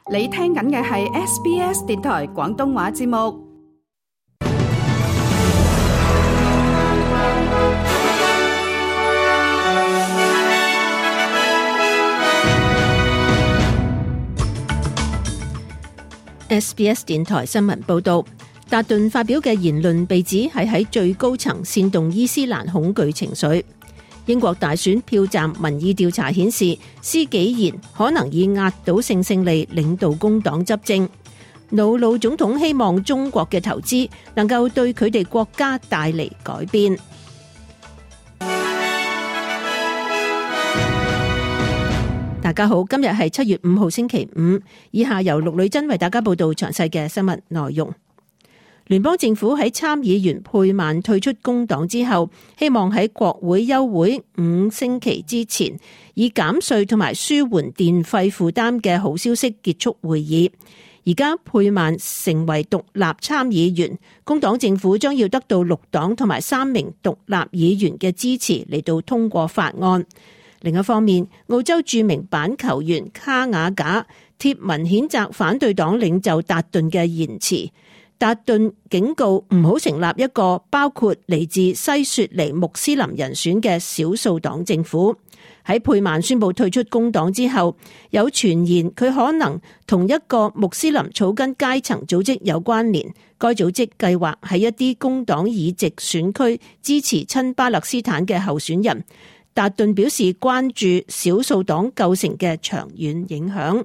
你聽緊嘅係 SBS 電台廣東話節目。 SBS 電台新聞報道，達頓發表嘅言論被指係喺最高層煽動伊斯蘭恐懼情緒。英國大選票站民意調查顯示，施紀賢可能以壓倒性勝利領導工黨執政。瑙魯總統希望中國嘅投資能夠對佢哋國家帶嚟改變。大家好，今日係7月5號星期五，以下由陸女珍為大家報道詳細嘅新聞內容。聯邦政府喺參議員佩曼退出工黨之後，希望喺國會休會5星期之前，以減稅同埋舒緩電費負擔嘅好消息結束會議。而家佩曼成為獨立參議員，工黨政府將要得到6黨同埋3名獨立議員嘅支持嚟到通過法案。另一方面，澳洲著名板球員卡瓦賈貼文譴責反對黨領袖達頓嘅言辭。達頓警告唔好成立一個包括嚟自西雪梨穆斯林人選嘅少數黨政府。喺佩曼宣布退出工黨之後，有傳言佢可能同一個穆斯林草根階層組織有關聯。該組織計劃喺一啲工黨議席選區支持親巴勒斯坦嘅候選人。達頓表示關注少數黨構成嘅長遠影響。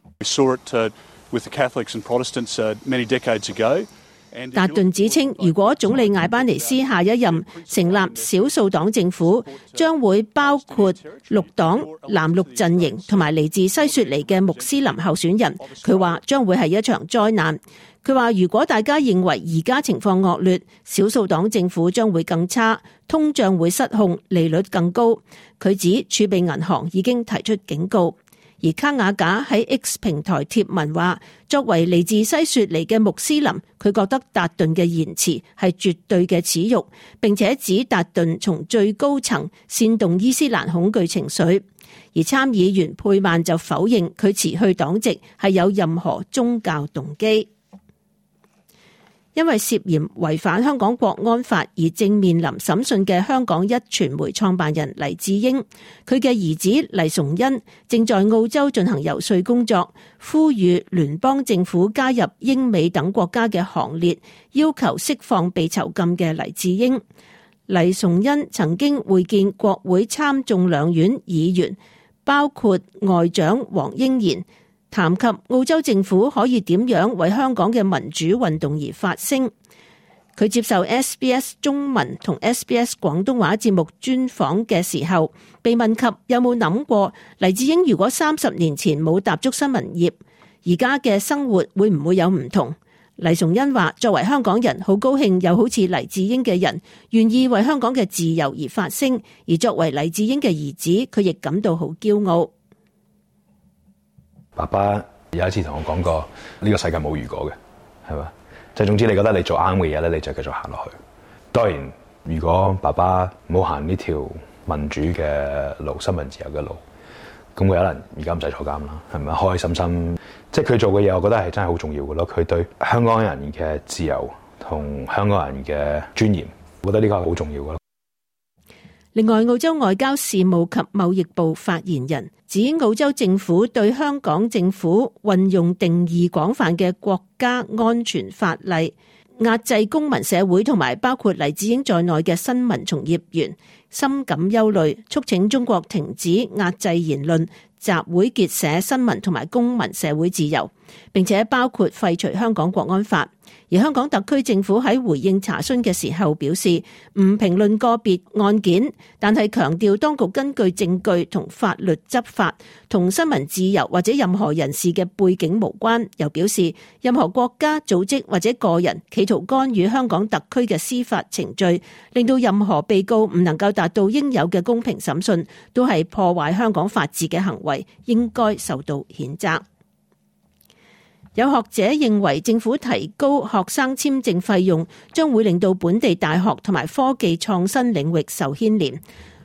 達頓指稱，如果總理艾班尼斯下一任成立少數黨政府，將會包括綠黨、藍綠陣營同埋嚟自西雪梨嘅穆斯林候選人。佢話將會係一場災難。佢話如果大家認為而家情況惡劣，少數黨政府將會更差，通脹會失控，利率更高。佢指儲備銀行已經提出警告。而卡瓦賈喺 X 平台貼文話，作為嚟自西雪梨嘅穆斯林，佢覺得達頓嘅言辭係絕對嘅恥辱，並且指達頓從最高層煽動伊斯蘭恐懼情緒。而參議員佩曼就否認佢辭去黨籍係有任何宗教動機。因為涉嫌違反香港國安法而正面臨審訊嘅香港壹傳媒創辦人黎智英，佢嘅兒子黎崇恩正在澳洲進行遊說工作，呼籲聯邦政府加入英美等國家嘅行列，要求釋放被囚禁嘅黎智英。黎崇恩曾經會見國會參眾兩院議員，包括外長黃英賢，談及澳洲政府可以點樣為香港嘅民主運動而發聲。佢接受 SBS 中文同 SBS 廣東話節目專訪嘅時候，被問及有冇諗過黎智英如果30年前冇踏足新聞業，而家嘅生活會唔會有唔同？黎崇恩話：作為香港人，好高興有好似黎智英嘅人願意為香港嘅自由而發聲，而作為黎智英嘅兒子，佢亦感到好驕傲。 爸爸有一次同我講過，呢個世界冇如果嘅，係嘛？即係總之你覺得你做啱嘅嘢咧，你就繼續行落去。當然，如果爸爸冇行呢條民主嘅路、新聞自由嘅路，咁佢可能而家唔使坐監啦，係咪？開開心心，即係佢做嘅嘢，我覺得係真係好重要嘅咯。佢對香港人嘅自由同香港人嘅尊嚴，我覺得呢個係好重要嘅咯。 另外，澳洲外交事務及貿易部發言人指，澳洲政府對香港政府運用定義廣泛嘅國家安全法例，壓制公民社會同埋包括黎智英在內嘅新聞從業員，深感憂慮，促請中國停止壓制言論、集會結社、新聞同埋公民社會自由，並且包括廢除香港國安法。而香港特區政府喺回應查詢嘅時候表示，唔評論個別案件，但係強調當局根據證據同法律執法，同新聞自由或者任何人士嘅背景無關。又表示，任何國家、組織或者個人企圖干預香港特區嘅司法程序，令到任何被告唔能夠達到應有嘅公平審訊，都係破壞香港法治嘅行為，應該受到譴責。有學者認為政府提高學生簽證費用將會令到本地大學同埋科技創新領域受牽連。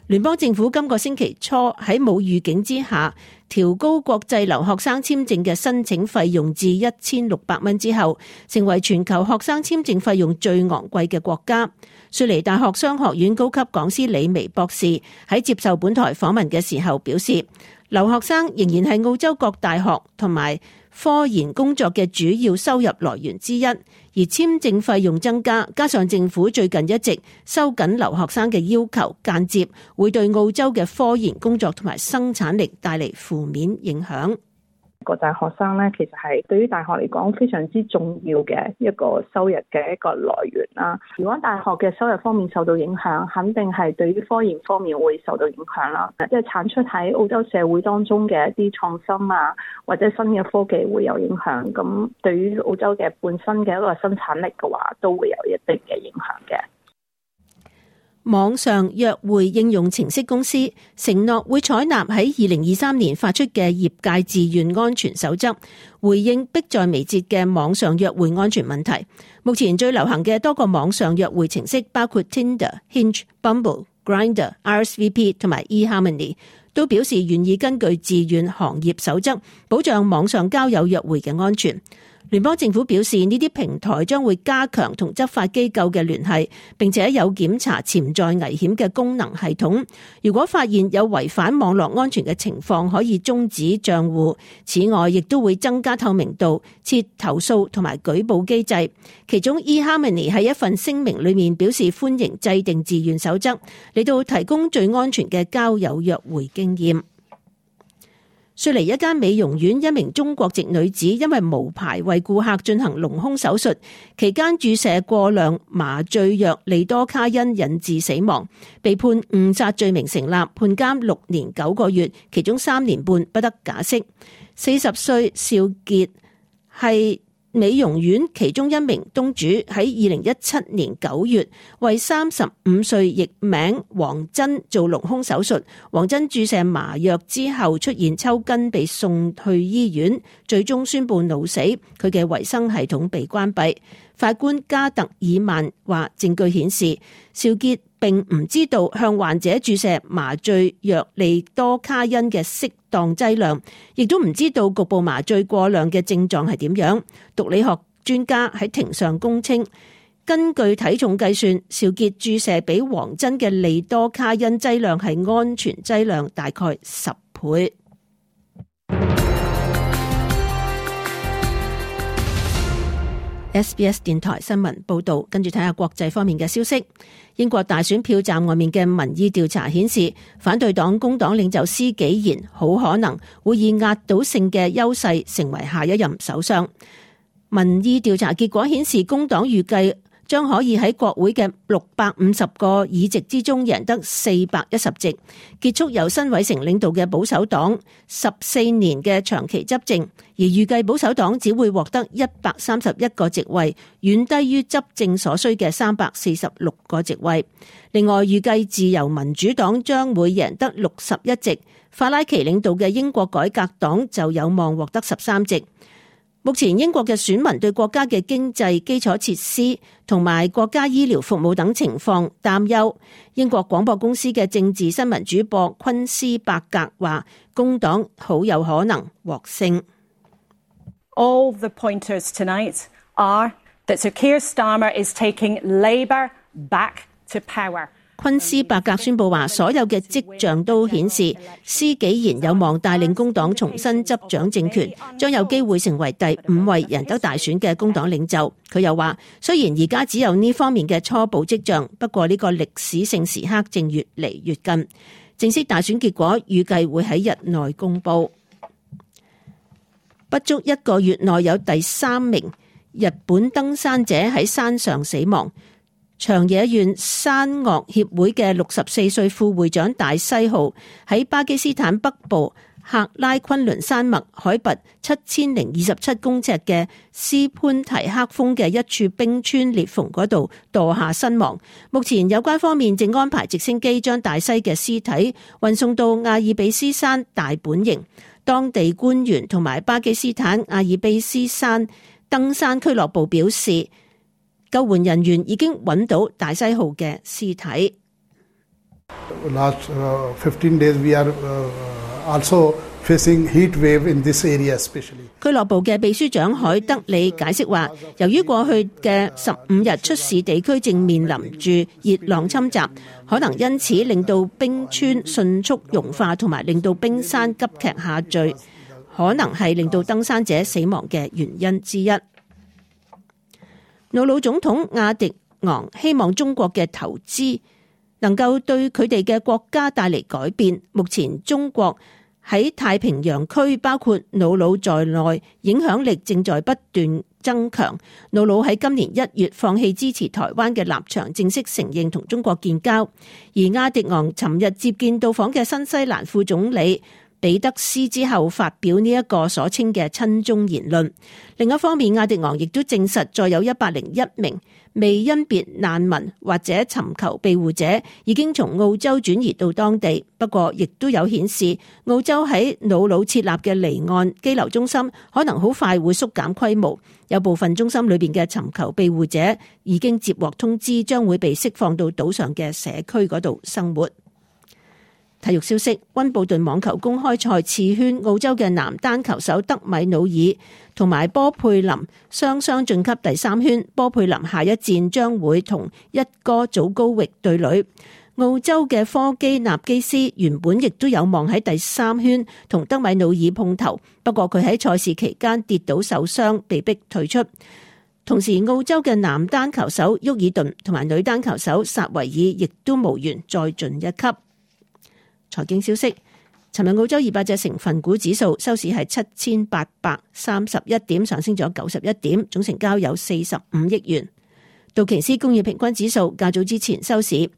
聯邦政府今個星期初喺冇預警之下調高國際留學生簽證嘅申請費用至$1600之後，成為全球學生簽證費用最昂貴嘅國家。雪梨大學商學院高級講師李薇博士喺接受本台訪問嘅時候表示，留學生仍然係澳洲各大學同埋科研工作嘅主要收入來源之一，而簽證費用增加，加上政府最近一直收緊留學生嘅要求，間接會對澳洲嘅科研工作同埋生產力帶嚟負面影響。 國際學生咧，其實係對於大學嚟講非常之重要嘅一個收入嘅一個來源啦。如果大學嘅收入方面受到影響，肯定係對於科研方面會受到影響啦。即係產出喺澳洲社會當中嘅一啲創新啊，或者新嘅科技會有影響。咁對於澳洲嘅本身嘅一個生產力嘅話，都會有一定嘅影響嘅。 網上約會應用程式公司承諾會採納喺2023年發出嘅業界自願安全守則，回應迫在眉睫嘅網上約會安全問題。目前最流行嘅多個網上約會程式包括 Tinder、Hinge、Bumble、Grindr、RSVP 同埋 eHarmony， 都表示願意根據自願行業守則保障網上交友約會嘅安全。聯邦政府表示，呢啲平台將會加強同執法機構嘅聯繫，並且有檢查潛在危險嘅功能系統。如果發現有違反網絡安全嘅情況，可以終止賬戶。此外，亦都會增加透明度，設投訴同埋舉報機制。其中 eHarmony 喺一份聲明裏面表示歡迎制定自願守則，嚟到提供最安全嘅交友約會經驗。雪梨一間美容院，一名中國籍女子因為無牌為顧客進行隆胸手術，期間注射過量麻醉藥利多卡因引致死亡，被判誤殺罪名成立，判監6年9個月，其中3年半不得假釋。40歲邵傑係美容院其中一名東主，喺2017年9月為35歲譯名黃真做隆胸手術。黃真注射麻藥之後出現抽筋，被送去醫院，最終宣布腦死，佢嘅維生系統被關閉。法官加特爾曼話，證據顯示邵傑並唔知道向患者注射麻醉藥利多卡因嘅適當劑量，亦都唔知道局部麻醉過量嘅症狀係點樣。毒理學專家喺庭上供稱，根據體重計算，邵傑注射俾黃真嘅利多卡因劑量係安全劑量大概10倍。SBS 電台新聞報道，跟住睇下國際方面嘅消息。英國大選票站外面嘅民意調查顯示，反對黨工黨領袖施紀賢好可能會以壓倒性嘅優勢成為下一任首相。民意調查結果顯示，工黨預計將可以喺國會嘅650個議席之中贏得410席，結束由辛偉誠領導嘅保守黨14年嘅長期執政，而預計保守黨只會獲得131個席位，遠低於執政所需嘅346個席位。另外，預計自由民主黨將會贏得61席，法拉奇領導嘅英國改革黨就有望獲得13席。目前英國嘅選民對國家嘅經濟基礎設施同埋國家醫療服務等情況擔憂。英國廣播公司嘅政治新聞主播昆斯伯格話，工黨好有可能獲勝。 All the pointers tonight are that Sir Keir Starmer is taking Labour back to power。 昆斯伯格宣布話，所有嘅跡象都顯示施紀賢有望帶領工黨重新執掌政權，將有機會成為第5位贏得大選嘅工黨領袖。佢又話，雖然而家只有呢方面嘅初步跡象，不過呢個歷史性時刻正越嚟越近。正式大選結果預計會喺日內公布。不足1個月內有第3名日本登山者喺山上死亡。長野縣山岳協會嘅64歲副會長大西浩喺巴基斯坦北部喀拉昆崙山脈海拔7027公尺嘅斯潘提克峰嘅一處冰川裂縫嗰度墮下身亡。目前有關方面正安排直升機將大西嘅屍體運送到阿爾卑斯山大本營。當地官員同埋巴基斯坦阿爾卑斯山登山俱樂部表示，救援人員已經揾到大西浩嘅屍體。 Last 15 days we are also facing heat wave in this area especially. 俱樂部嘅秘書長海德里解釋話，由於過去嘅15日出事地區正面臨住熱浪侵襲，可能因此令到冰川迅速融化，同埋令到冰山急劇下墜，可能係令到登山者死亡嘅原因之一。瑙魯總統亞迪昂希望中國嘅投資能夠對佢哋嘅國家帶嚟改變。目前中國喺太平洋區包括瑙魯在內影響力正在不斷增強。瑙魯喺今年1月放棄支持台灣嘅立場，正式承認同中國建交。而亞迪昂尋日接見到訪嘅新西蘭副總理彼得斯之後，發表呢一個所稱嘅親中言論。另一方面，亞迪昂亦都證實再有101名未甄別難民或者尋求庇護者已經從澳洲轉移到當地。不過亦都有顯示，澳洲喺瑙魯設立嘅離岸羈留中心可能好快會縮減規模，有部分中心裏邊嘅尋求庇護者已經接獲通知，將會被釋放到島上嘅社區嗰度生活。體育消息，溫布頓網球公開賽次圈，澳洲嘅男單球手德米努爾同埋波佩林雙雙晉級第3圈。波佩林下一戰將會同一哥祖高域對壘。澳洲嘅科基納基斯原本亦都有望喺第3圈同德米努爾碰頭，不過佢喺賽事期間跌倒受傷，被逼退出。同時，澳洲嘅男單球手沃爾頓同埋女單球手薩維爾亦都無緣再進一級。財經消息，尋日澳洲200隻成分股指數收市係7831點，上升咗91點，總成交有45億元。道瓊斯工業平均指數較早之前收市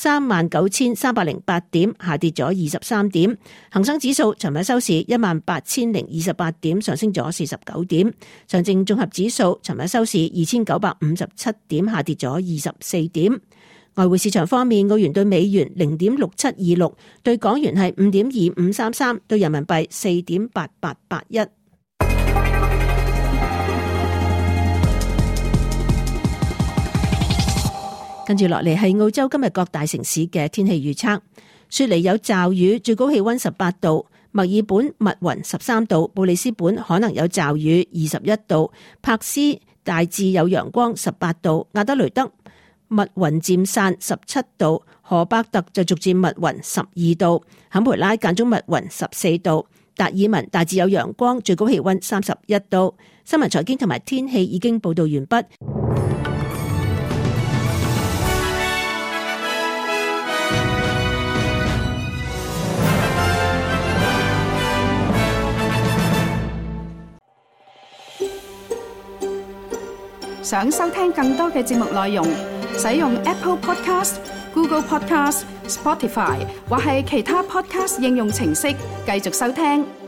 39,308點，下跌咗23點。恒生指數尋日收市18,028點，上升咗49點。上證綜合指數尋日收市2,957點，下跌咗24點。外匯市場方面，澳元對美元0.6726，對港元係5.2533，對人民幣4.8881。跟住落嚟係澳洲今日各大城市嘅天氣預測：雪梨有驟雨，最高氣溫18度；墨爾本密雲13度；布里斯本可能有驟雨21度；柏斯大致有陽光18度；亞德雷德密雲漸散17度，荷伯特就逐漸密雲12度，坎培拉間中密雲14度，達爾文大致有陽光，最高氣溫31度。新聞財經同埋天氣已經報道完畢。 想收聽更多嘅節目內容，使用 Apple Podcast、Google Podcast、Spotify 或係其他 Podcast 應用程式繼續收聽。